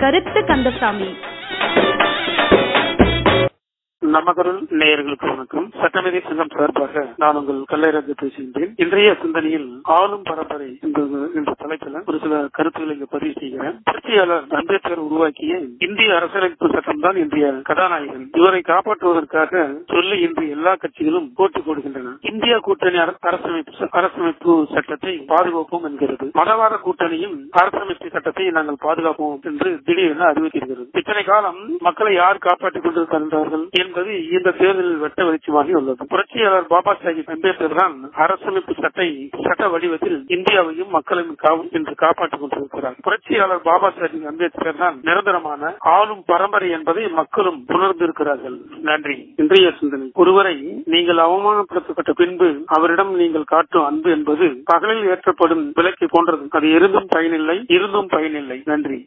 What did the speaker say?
கருத்து கந்தசாமி. நமகருள் நேயர்களுக்கு வணக்கம். சட்டமேதை சங்கம் சார்பாக நான் உங்கள் கல்லைராஜ பேசுகின்றேன். இன்றைய சிந்தனையில் ஆளும் பரம்பரை என்ற தலைப்பில் ஒரு சில கருத்துக்களை இங்கு பதிவு செய்கிறேன். புரட்சியாளர் அம்பேத்கர் உருவாக்கிய இந்திய அரசியலமைப்பு சட்டம் தான் இன்றைய கதாநாயகன். இவரை காப்பாற்றுவதற்காக சொல்லி இன்று எல்லா கட்சிகளும் போட்டி போடுகின்றன. இந்தியா கூட்டணி அரசமைப்பு சட்டத்தை பாதுகாப்போம் என்கிறது. மதவாத கூட்டணியும் அரசமைப்பு சட்டத்தை நாங்கள் பாதுகாப்போம் என்று திடீரென அறிவிக்கிறது. இத்தனை காலம் மக்களை யார் காப்பாற்றிக் கொண்டிருக்கின்றார்கள் என்பது இந்த தேர்தலில் வெட்ட வெளிச்சமாகி உள்ளது. புரட்சியாளர் பாபா சாஹிப் அம்பேத்கர் தான் அரசமைப்பு சட்ட வடிவத்தில் இந்தியாவையும் மக்களையும் என்று காப்பாற்றிக் கொண்டிருக்கிறார். புரட்சியாளர் பாபா சாஹிப் அம்பேத்கர் தான் நிரந்தரமான ஆளும் பரம்பரை என்பதை மக்களும் உணர்ந்திருக்கிறார்கள். நன்றி. இன்றைய சிந்தனை: ஒருவரை நீங்கள் அவமானப்படுத்தப்பட்ட பின்பு அவரிடம் நீங்கள் காட்டும் அன்பு என்பது பகலில் ஏற்றப்படும் விளக்கை போன்றது. அது இருந்தும் பயனில்லை. நன்றி.